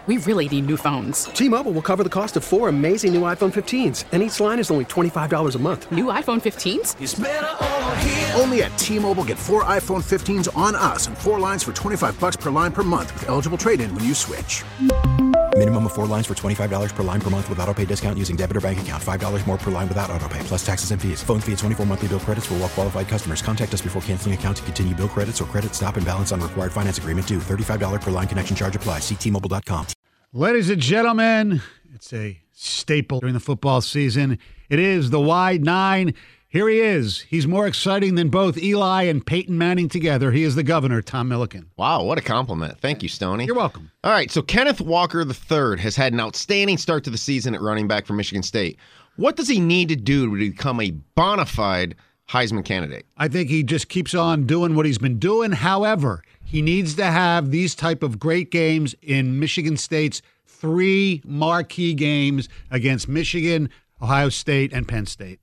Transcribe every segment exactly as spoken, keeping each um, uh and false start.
we really need new phones. T-Mobile will cover the cost of four amazing new iPhone fifteens, and each line is only twenty-five dollars a month. New iPhone fifteens? It's better over here. Only at T-Mobile, get four iPhone fifteens on us and four lines for twenty-five dollars per line per month with eligible trade-in when you switch. Minimum of four lines for twenty-five dollars per line per month with autopay discount using debit or bank account. five dollars more per line without autopay, plus taxes and fees. Phone fee at twenty-four monthly bill credits for well-qualified customers. Contact us before canceling account to continue bill credits or credit stop and balance on required finance agreement due. thirty-five dollars per line connection charge applies. See T Mobile dot com. Ladies and gentlemen, it's a staple during the football season. It is the Wide Nine. Here he is. He's more exciting than both Eli and Peyton Manning together. He is the governor, Tom Milliken. Wow, what a compliment. Thank you, Stoney. You're welcome. All right, so Kenneth Walker the third has had an outstanding start to the season at running back for Michigan State. What does he need to do to become a bona fide Heisman candidate? I think he just keeps on doing what he's been doing. However, he needs to have these type of great games in Michigan State's three marquee games against Michigan, Ohio State, and Penn State.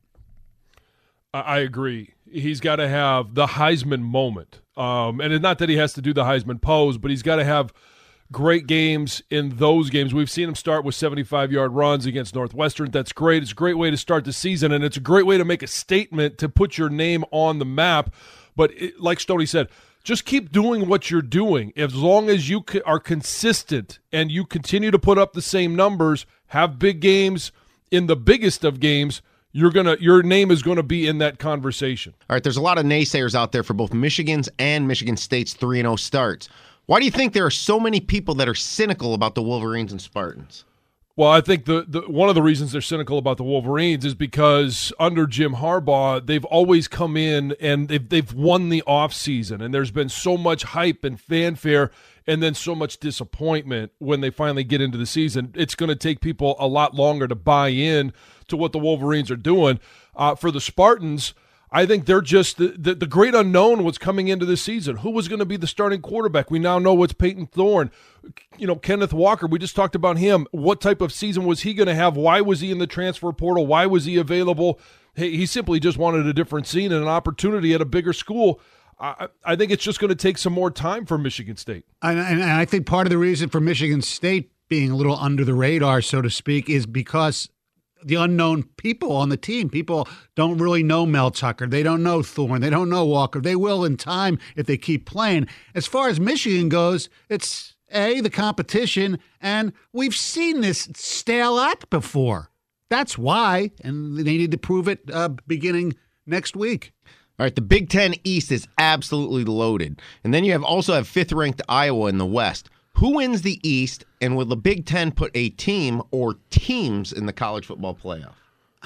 I agree. He's got to have the Heisman moment. Um, and it's not that he has to do the Heisman pose, but he's got to have great games in those games. We've seen him start with seventy-five-yard runs against Northwestern. That's great. It's a great way to start the season, and it's a great way to make a statement to put your name on the map. But it, like Stoney said, just keep doing what you're doing. As long as you are consistent and you continue to put up the same numbers, have big games in the biggest of games, You're gonna, your name is going to be in that conversation. All right, there's a lot of naysayers out there for both Michigan's and Michigan State's three and oh starts. Why do you think there are so many people that are cynical about the Wolverines and Spartans? Well, I think the, the one of the reasons they're cynical about the Wolverines is because under Jim Harbaugh, they've always come in and they've, they've won the offseason, and there's been so much hype and fanfare and then so much disappointment when they finally get into the season. It's going to take people a lot longer to buy in to what the Wolverines are doing. Uh, for the Spartans, I think they're just the, the, the great unknown was coming into this season. Who was going to be the starting quarterback? We now know it's Peyton Thorne. You know, Kenneth Walker, we just talked about him. What type of season was he going to have? Why was he in the transfer portal? Why was he available? Hey, he simply just wanted a different scene and an opportunity at a bigger school. I, I think it's just going to take some more time for Michigan State. And, and I think part of the reason for Michigan State being a little under the radar, so to speak, is because the unknown people on the team. People don't really know Mel Tucker. They don't know Thorne. They don't know Walker. They will in time if they keep playing. As far as Michigan goes, it's, A, the competition, and we've seen this stale act before. That's why, and they need to prove it uh, beginning next week. All right, the Big Ten East is absolutely loaded. And then you have also have fifth-ranked Iowa in the West. Who wins the East, and will the Big Ten put a team or teams in the college football playoff?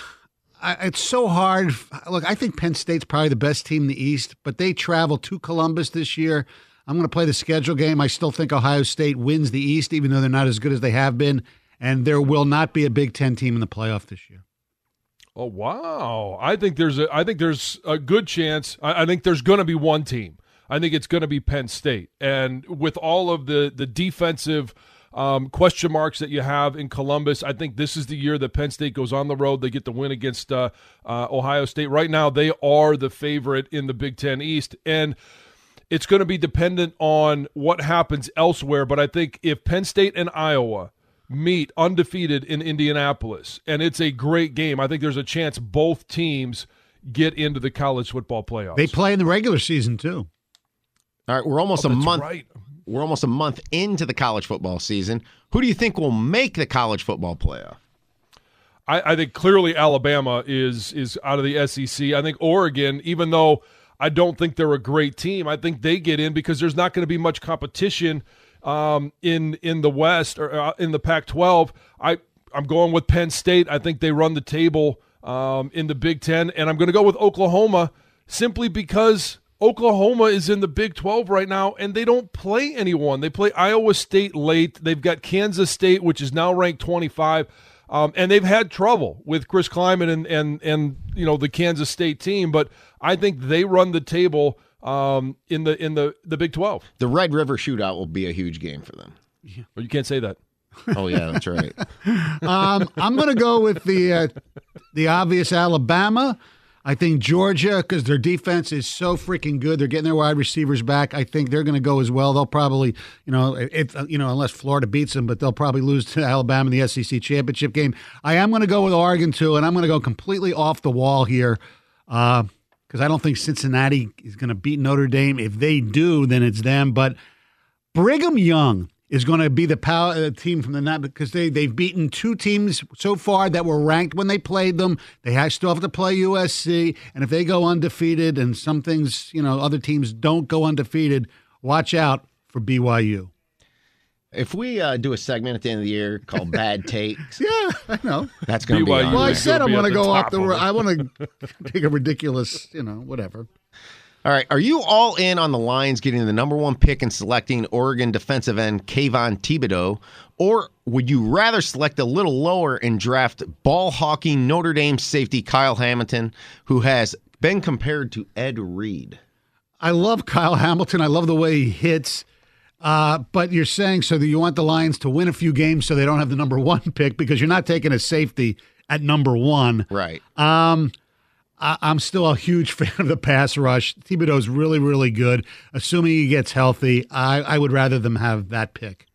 I, it's so hard. Look, I think Penn State's probably the best team in the East, but they travel to Columbus this year. I'm going to play the schedule game. I still think Ohio State wins the East, even though they're not as good as they have been, and there will not be a Big Ten team in the playoff this year. Oh, wow. I think there's a I think there's a good chance. I, I think there's going to be one team. I think it's going to be Penn State. And with all of the, the defensive um, question marks that you have in Columbus, I think this is the year that Penn State goes on the road. They get the win against uh, uh, Ohio State. Right now, they are the favorite in the Big Ten East. And it's going to be dependent on what happens elsewhere. But I think if Penn State and Iowa meet undefeated in Indianapolis, and it's a great game, I think there's a chance both teams get into the college football playoffs. They play in the regular season, too. All right, we're almost oh, a month. Right. We're almost a month into the college football season. Who do you think will make the college football playoff? I, I think clearly Alabama is is out of the S E C. I think Oregon, even though I don't think they're a great team, I think they get in because there's not going to be much competition um, in in the West or uh, in the Pac twelve. I I'm going with Penn State. I think they run the table um, in the Big Ten, and I'm going to go with Oklahoma simply because Oklahoma is in the Big twelve right now, and they don't play anyone. They play Iowa State late. They've got Kansas State, which is now ranked twenty-five, um, and they've had trouble with Chris Kleiman and and and you know the Kansas State team. But I think they run the table um, in the in the, the Big twelve. The Red River Shootout will be a huge game for them. Yeah. Well, you can't say that. Oh yeah, that's right. um, I'm going to go with the uh, the obvious Alabama. I think Georgia, because their defense is so freaking good, they're getting their wide receivers back. I think they're going to go as well. They'll probably, you know, if you know, unless Florida beats them, but they'll probably lose to Alabama in the S E C championship game. I am going to go with Oregon too, and I'm going to go completely off the wall here because uh, I don't think Cincinnati is going to beat Notre Dame. If they do, then it's them. But Brigham Young is going to be the power uh, team from the night because they, they've beaten two teams so far that were ranked when they played them. They have, still have to play U S C, and if they go undefeated and some things, you know, other teams don't go undefeated, watch out for B Y U. If we uh, do a segment at the end of the year called Bad Takes. Yeah, I know. That's going to be on. Well, I said I'm going to go off off the – I want to take a ridiculous, you know, whatever. All right. Are you all in on the Lions getting the number one pick and selecting Oregon defensive end Kayvon Thibodeau? Or would you rather select a little lower and draft ball-hawking Notre Dame safety Kyle Hamilton, who has been compared to Ed Reed? I love Kyle Hamilton. I love the way he hits. Uh, but you're saying so that you want the Lions to win a few games so they don't have the number one pick because you're not taking a safety at number one. Right. Um I, I'm still a huge fan of the pass rush. Thibodeau's really, really good. Assuming he gets healthy, I, I would rather them have that pick.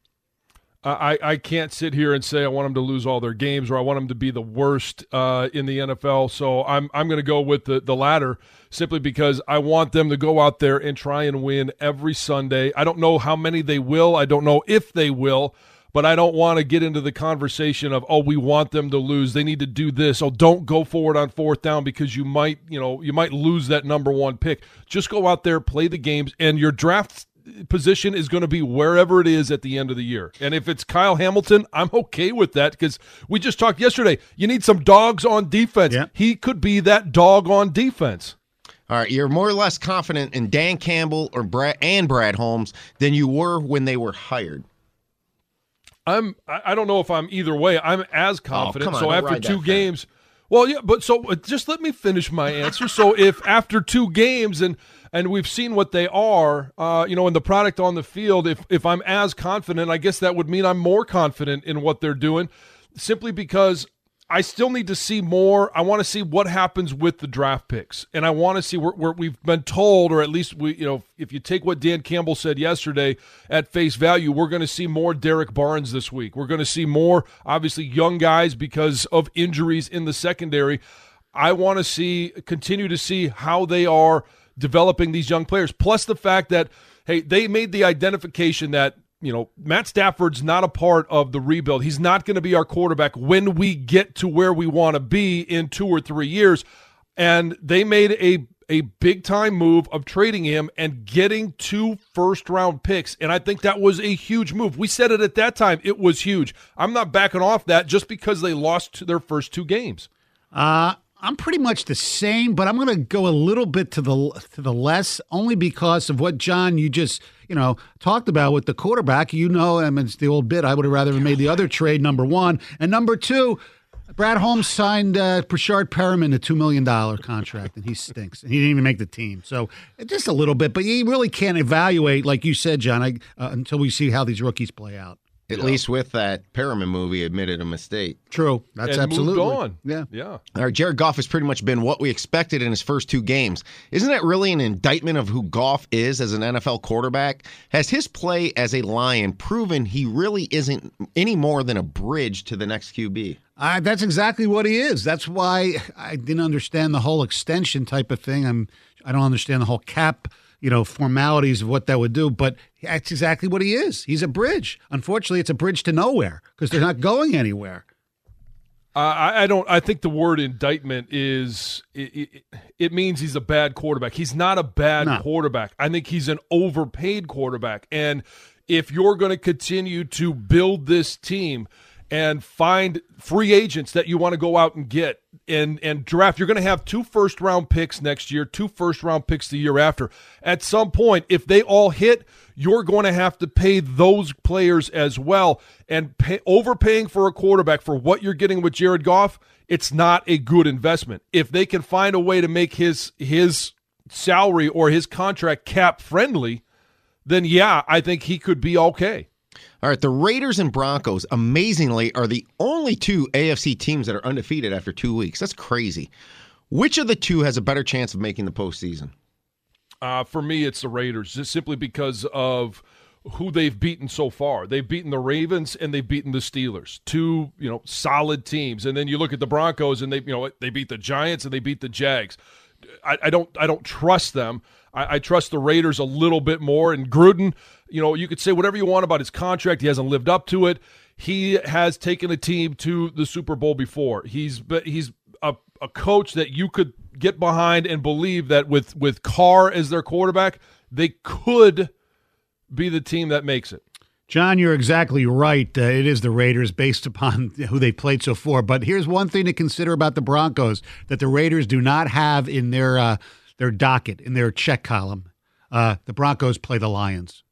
I, I can't sit here and say I want them to lose all their games or I want them to be the worst uh, in the N F L. So I'm I'm going to go with the, the latter simply because I want them to go out there and try and win every Sunday. I don't know how many they will. I don't know if they will. But I don't want to get into the conversation of, oh, we want them to lose. They need to do this. Oh, don't go forward on fourth down because you might, you know, you might lose that number one pick. Just go out there, play the games, and your draft position is going to be wherever it is at the end of the year. And if it's Kyle Hamilton, I'm okay with that because we just talked yesterday. You need some dogs on defense. Yeah. He could be that dog on defense. All right, you're more or less confident in Dan Campbell or Brad and Brad Holmes than you were when they were hired. I'm. I don't know if I'm either way. I'm as confident. Oh, come on, so don't after ride two that games, well, yeah, but so uh, just let me finish my answer. So if after two games and and we've seen what they are, uh, you know, in the product on the field, if if I'm as confident, I guess that would mean I'm more confident in what they're doing, simply because I still need to see more. I want to see what happens with the draft picks, and I want to see where, where we've been told, or at least we, you know, if you take what Dan Campbell said yesterday at face value, we're going to see more Derek Barnes this week. We're going to see more, obviously, young guys because of injuries in the secondary. I want to see, continue to see how they are developing these young players. Plus the fact that, hey, they made the identification that, you know, Matt Stafford's not a part of the rebuild. He's not going to be our quarterback when we get to where we want to be in two or three years. And they made a a big-time move of trading him and getting two first-round picks. And I think that was a huge move. We said it at that time. It was huge. I'm not backing off that just because they lost their first two games. Uh, I'm pretty much the same, but I'm going to go a little bit to the to the less, only because of what, John, you just you know talked about with the quarterback. You know, I mean, it's the old bit. I would have rather made the other trade, number one. And number two, Brad Holmes signed uh, Brashard Perriman a two million dollars contract, and he stinks. And he didn't even make the team. So just a little bit, but you really can't evaluate, like you said, John, I, uh, until we see how these rookies play out. At yeah. least with that Perriman movie, admitted a mistake. True. That's and absolutely. Moved on. Yeah. Yeah. All right, Jared Goff has pretty much been what we expected in his first two games. Isn't that really an indictment of who Goff is as an N F L quarterback? Has his play as a Lion proven he really isn't any more than a bridge to the next Q B? Uh, that's exactly what he is. That's why I didn't understand the whole extension type of thing. I'm. I don't understand the whole cap, you know, formalities of what that would do, but that's exactly what he is. He's a bridge. Unfortunately, it's a bridge to nowhere because they're not going anywhere. Uh, I, I don't. I think the word indictment is it, it, it means he's a bad quarterback. He's not a bad no. quarterback. I think he's an overpaid quarterback. And if you're going to continue to build this team and find free agents that you want to go out and get and and draft, you're going to have two first round picks next year, two first round picks the year after. At some point, if they all hit, you're going to have to pay those players as well. And pay, overpaying for a quarterback for what you're getting with Jared Goff, it's not a good investment. If they can find a way to make his his salary or his contract cap friendly, then yeah, I think he could be okay. All right, the Raiders and Broncos, amazingly, are the only two A F C teams that are undefeated after two weeks. That's crazy. Which of the two has a better chance of making the postseason? Uh, for me, it's the Raiders, just simply because of who they've beaten so far. They've beaten the Ravens and they've beaten the Steelers, two you know solid teams. And then you look at the Broncos and they you know they beat the Giants and they beat the Jags. I, I don't I don't trust them. I, I trust the Raiders a little bit more. And Gruden, you know, you could say whatever you want about his contract. He hasn't lived up to it. He has taken a team to the Super Bowl before. He's but he's a, a coach that you could get behind and believe that with with Carr as their quarterback, they could be the team that makes it. John, you're exactly right. Uh, it is the Raiders based upon who they played so far. But here's one thing to consider about the Broncos that the Raiders do not have in their uh, their docket, in their check column. Uh, the Broncos play the Lions.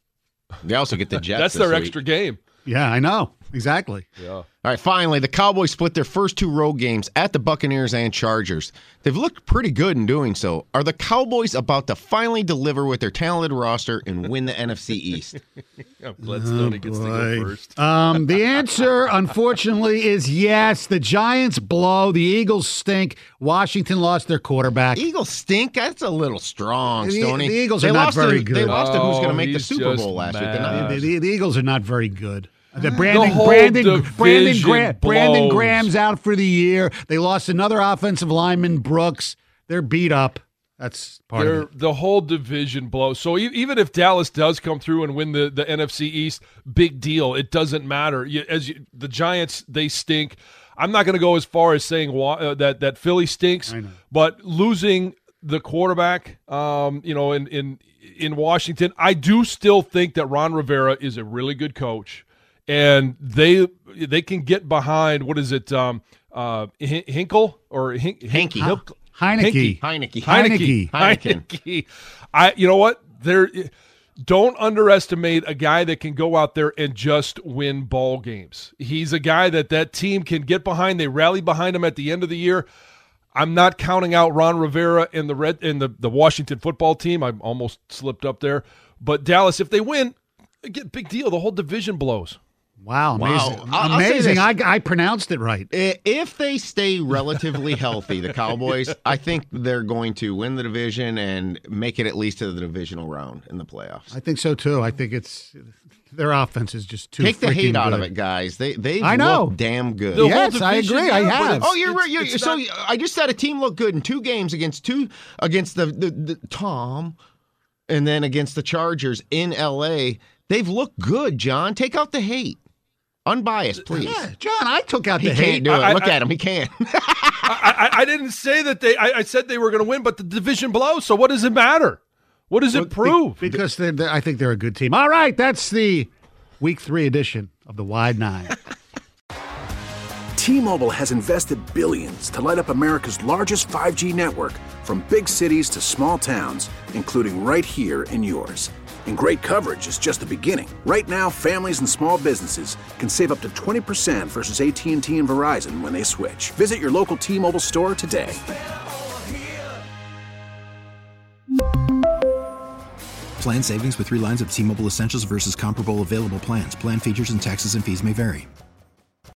They also get the Jets. That's this their week. extra game. Yeah, I know. Exactly. Yeah. All right, finally, the Cowboys split their first two road games at the Buccaneers and Chargers. They've looked pretty good in doing so. Are the Cowboys about to finally deliver with their talented roster and win the N F C East? Yeah, Gladstone gets to go first. Um, the answer, unfortunately, is yes. The Giants blow. The Eagles stink. Washington lost their quarterback. Eagles stink? That's a little strong, The- Stoney. the Eagles they are not lost very to, good. They lost to who's going Oh, to make the he's Super just Bowl last week. mad. They're not- The, the, the Eagles are not very good. The Brandon, The whole Brandon, Brandon, division Gra- Brandon blows. Graham's out for the year. They lost another offensive lineman, Brooks. They're beat up. That's part They're, of it. the whole division blows. So e- even if Dallas does come through and win the, the N F C East, big deal. It doesn't matter. You, as you, the Giants, they stink. I'm not going to go as far as saying wa- uh, that that Philly stinks, I know. but losing the quarterback, um, you know, in in in Washington, I do still think that Ron Rivera is a really good coach, and they they can get behind what is it, um, uh, Hin- Hinkle or Hin- Hanky. Hink- Heineke. Heineke. Heineke. Heineken. Heineke. I, you know what? There, don't underestimate a guy that can go out there and just win ball games. He's a guy that that team can get behind. They rally behind him at the end of the year. I'm not counting out Ron Rivera and the red and the, the Washington football team. I almost slipped up there, but Dallas, if they win, get big deal. The whole division blows. Wow, Wow. amazing. I'll- I'll say amazing. I, this. I pronounced it right. I- If they stay relatively healthy, the Cowboys, I think they're going to win the division and make it at least to the divisional round in the playoffs. I think so, too. I think it's their offense is just too Take the hate freaking out of good. it, guys. They they I know. look damn good. The whole Yes, I division, agree. I yeah, but have. it's- Oh, you're right. You're, it's so not- I just said a team looked good in two games against two against the, the, the Tom, and then against the Chargers in L A. They've looked good, John. Take out the hate. Unbiased, please. Yeah, John, I took out He the can't hate. do it. I- Look I- at him. He can't. I, I, I didn't say that they. I, I said they were going to win, but the division blows. So what does it matter? What does it prove? Be- because they're, they're- I think they're a good team. All right, that's the week three edition of the Wide Nine. T-Mobile has invested billions to light up America's largest five G network, from big cities to small towns, including right here in yours. And great coverage is just the beginning. Right now, families and small businesses can save up to twenty percent versus A T and T and Verizon when they switch. Visit your local T-Mobile store today. Plan savings with three lines of T-Mobile Essentials versus comparable available plans. Plan features and taxes and fees may vary.